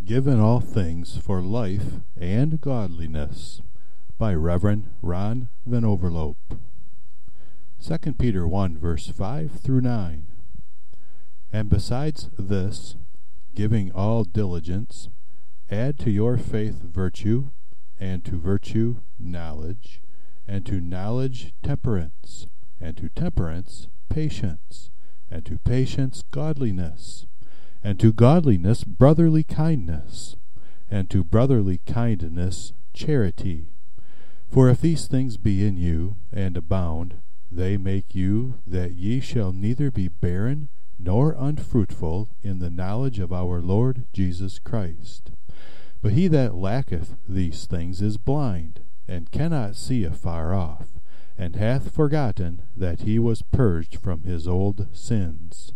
Given All Things for Life and Godliness by Reverend Ron Van Overloop. 2 Peter 1 verse 5 through 9. And besides this, giving all diligence, add to your faith virtue, and to virtue knowledge, and to knowledge temperance, and to temperance patience, and to patience godliness, and to godliness brotherly kindness, and to brotherly kindness charity. For if these things be in you, and abound, they make you that ye shall neither be barren nor unfruitful in the knowledge of our Lord Jesus Christ. But he that lacketh these things is blind, and cannot see afar off, and hath forgotten that he was purged from his old sins.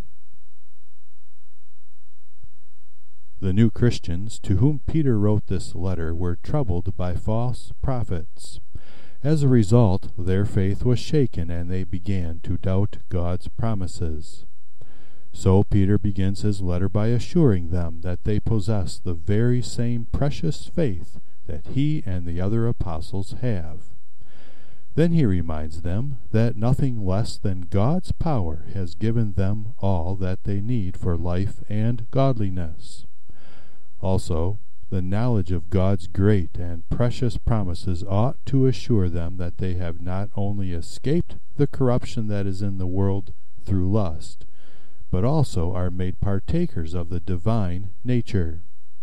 The new Christians to whom Peter wrote this letter were troubled by false prophets. As a result, their faith was shaken, and they began to doubt God's promises. So Peter begins his letter by assuring them that they possess the very same precious faith that he and the other apostles have. Then he reminds them that nothing less than God's power has given them all that they need for life and godliness. Also, the knowledge of God's great and precious promises ought to assure them that they have not only escaped the corruption that is in the world through lust, but also are made partakers of the divine nature.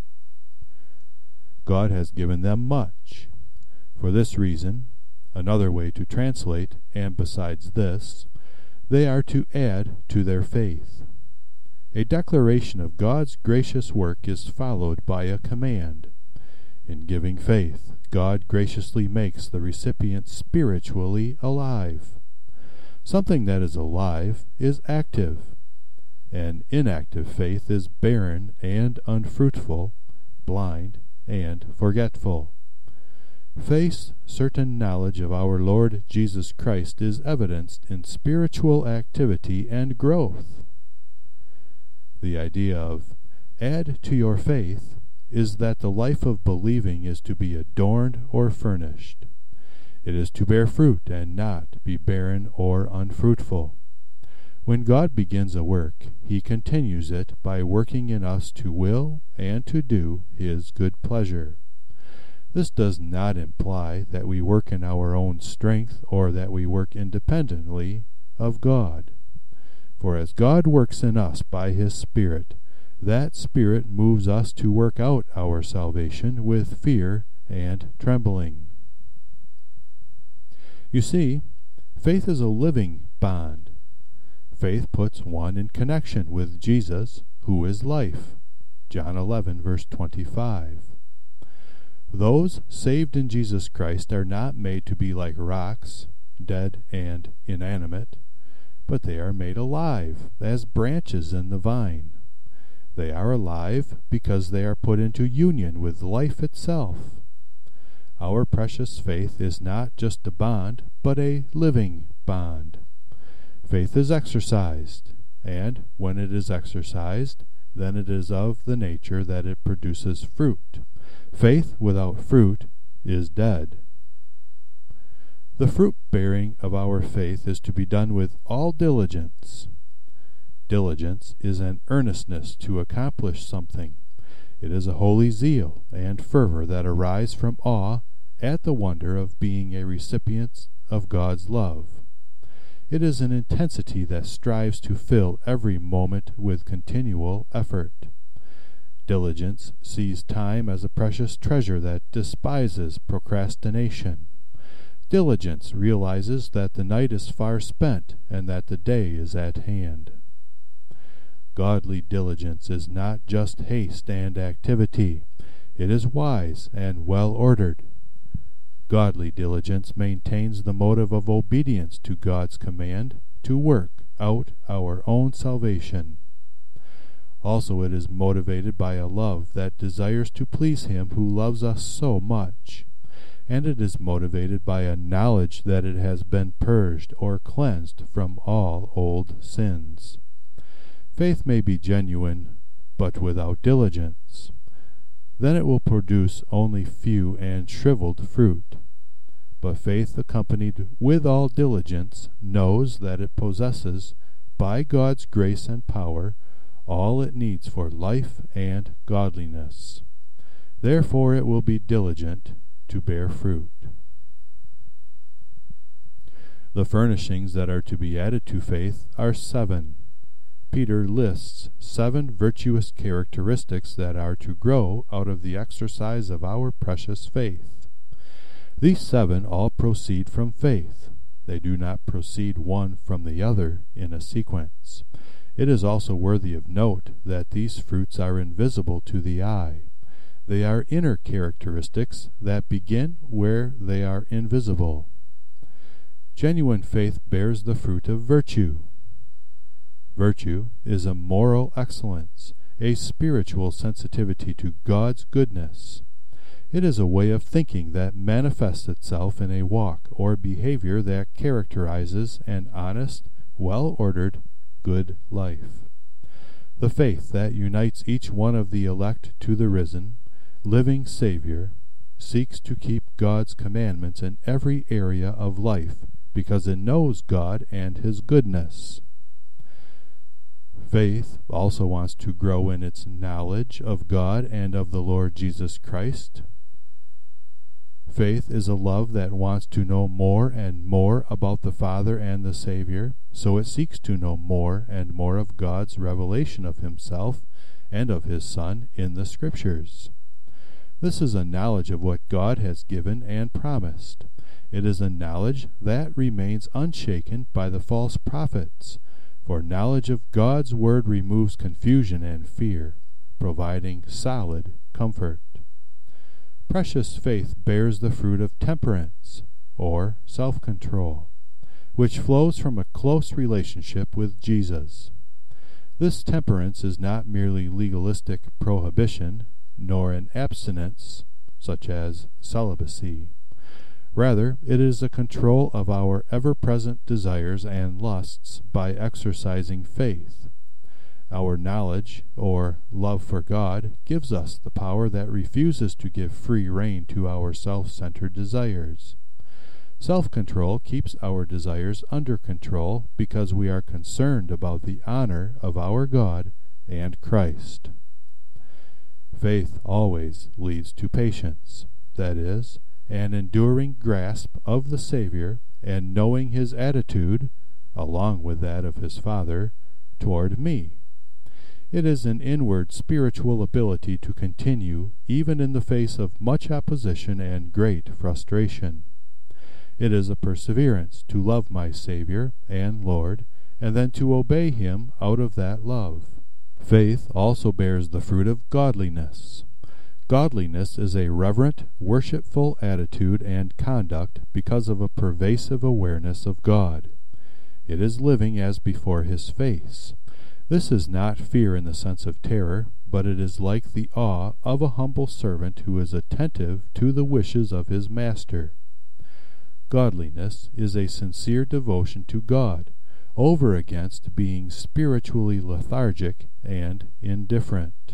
God has given them much. For this reason, another way to translate, and besides this, they are to add to their faith. A declaration of God's gracious work is followed by a command. In giving faith, God graciously makes the recipient spiritually alive. Something that is alive is active. An inactive faith is barren and unfruitful, blind and forgetful. Faith's certain knowledge of our Lord Jesus Christ is evidenced in spiritual activity and growth. The idea of add to your faith is that the life of believing is to be adorned or furnished. It is to bear fruit and not be barren or unfruitful. When God begins a work, he continues it by working in us to will and to do his good pleasure. This does not imply that we work in our own strength or that we work independently of God. For as God works in us by his Spirit, that Spirit moves us to work out our salvation with fear and trembling. You see, faith is a living bond. Faith puts one in connection with Jesus, who is life. John 11, verse 25. Those saved in Jesus Christ are not made to be like rocks, dead and inanimate, but they are made alive as branches in the vine. They are alive because they are put into union with life itself. Our precious faith is not just a bond, but a living bond. Faith is exercised, and when it is exercised, then it is of the nature that it produces fruit. Faith without fruit is dead. The fruit-bearing of our faith is to be done with all diligence. Diligence is an earnestness to accomplish something. It is a holy zeal and fervor that arise from awe at the wonder of being a recipient of God's love. It is an intensity that strives to fill every moment with continual effort. Diligence sees time as a precious treasure that despises procrastination. Diligence realizes that the night is far spent and that the day is at hand. Godly diligence is not just haste and activity. It is wise and well-ordered. Godly diligence maintains the motive of obedience to God's command to work out our own salvation. Also, it is motivated by a love that desires to please him who loves us so much. And it is motivated by a knowledge that it has been purged or cleansed from all old sins. Faith may be genuine, but without diligence. then it will produce only few and shriveled fruit. But faith accompanied with all diligence knows that it possesses, by God's grace and power, all it needs for life and godliness. Therefore it will be diligent to bear fruit. The furnishings that are to be added to faith are 7. Peter lists 7 virtuous characteristics that are to grow out of the exercise of our precious faith. These 7 all proceed from faith. They do not proceed one from the other in a sequence. It is also worthy of note that these fruits are invisible to the eye. They are inner characteristics that begin where they are invisible. Genuine faith bears the fruit of virtue. Virtue is a moral excellence, a spiritual sensitivity to God's goodness. It is a way of thinking that manifests itself in a walk or behavior that characterizes an honest, well-ordered, good life. The faith that unites each one of the elect to the risen, living Savior seeks to keep God's commandments in every area of life because it knows God and His goodness. Faith also wants to grow in its knowledge of God and of the Lord Jesus Christ. Faith is a love that wants to know more and more about the Father and the Savior, so it seeks to know more and more of God's revelation of Himself and of His Son in the Scriptures. This is a knowledge of what God has given and promised. It is a knowledge that remains unshaken by the false prophets, for knowledge of God's Word removes confusion and fear, providing solid comfort. Precious faith bears the fruit of temperance, or self-control, which flows from a close relationship with Jesus. This temperance is not merely legalistic prohibition, nor an abstinence, such as celibacy. Rather, it is a control of our ever-present desires and lusts by exercising faith. Our knowledge, or love for God, gives us the power that refuses to give free rein to our self-centered desires. Self-control keeps our desires under control because we are concerned about the honor of our God and Christ. Faith always leads to patience, that is, an enduring grasp of the Savior and knowing His attitude, along with that of His Father, toward me. It is an inward spiritual ability to continue even in the face of much opposition and great frustration. It is a perseverance to love my Savior and Lord, and then to obey Him out of that love. Faith also bears the fruit of godliness. Godliness is a reverent, worshipful attitude and conduct because of a pervasive awareness of God. It is living as before His face. This is not fear in the sense of terror, but it is like the awe of a humble servant who is attentive to the wishes of his master. Godliness is a sincere devotion to God, over against being spiritually lethargic and indifferent.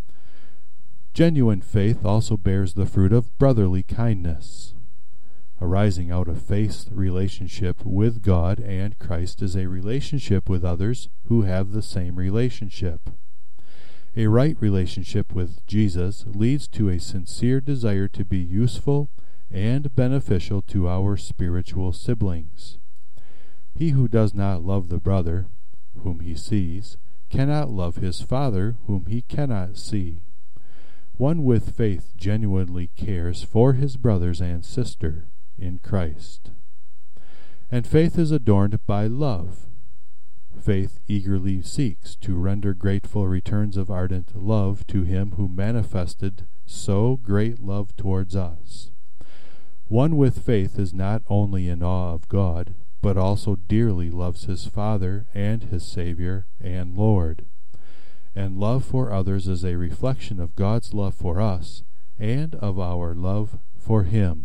Genuine faith also bears the fruit of brotherly kindness. Arising out of faith's relationship with God and Christ is a relationship with others who have the same relationship. A right relationship with Jesus leads to a sincere desire to be useful and beneficial to our spiritual siblings. He who does not love the brother whom he sees cannot love his Father whom he cannot see. One with faith genuinely cares for his brothers and sister in Christ. And faith is adorned by love. Faith eagerly seeks to render grateful returns of ardent love to Him who manifested so great love towards us. One with faith is not only in awe of God, but also dearly loves his Father and his Savior and Lord. And love for others is a reflection of God's love for us and of our love for Him.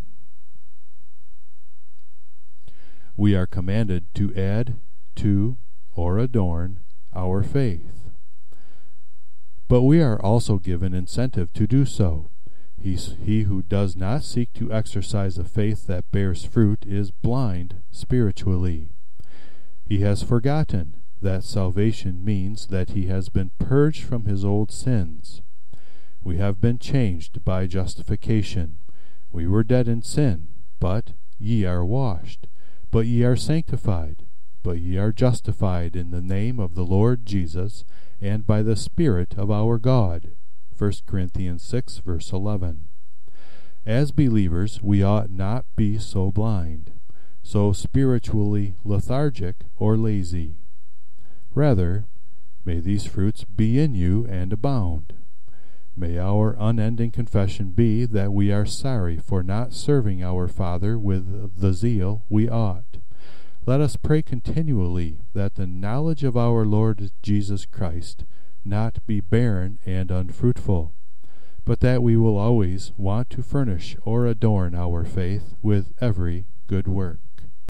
We are commanded to add to or adorn our faith. But we are also given incentive to do so. He who does not seek to exercise a faith that bears fruit is blind spiritually. He has forgotten that salvation means that he has been purged from his old sins. We have been changed by justification. We were dead in sin, but ye are washed. But ye are sanctified. But ye are justified in the name of the Lord Jesus, and by the Spirit of our God. 1 Corinthians 6, verse 11. As believers, we ought not be so blind, so spiritually lethargic or lazy. Rather, may these fruits be in you and abound. May our unending confession be that we are sorry for not serving our Father with the zeal we ought. Let us pray continually that the knowledge of our Lord Jesus Christ not be barren and unfruitful, but that we will always want to furnish or adorn our faith with every good work.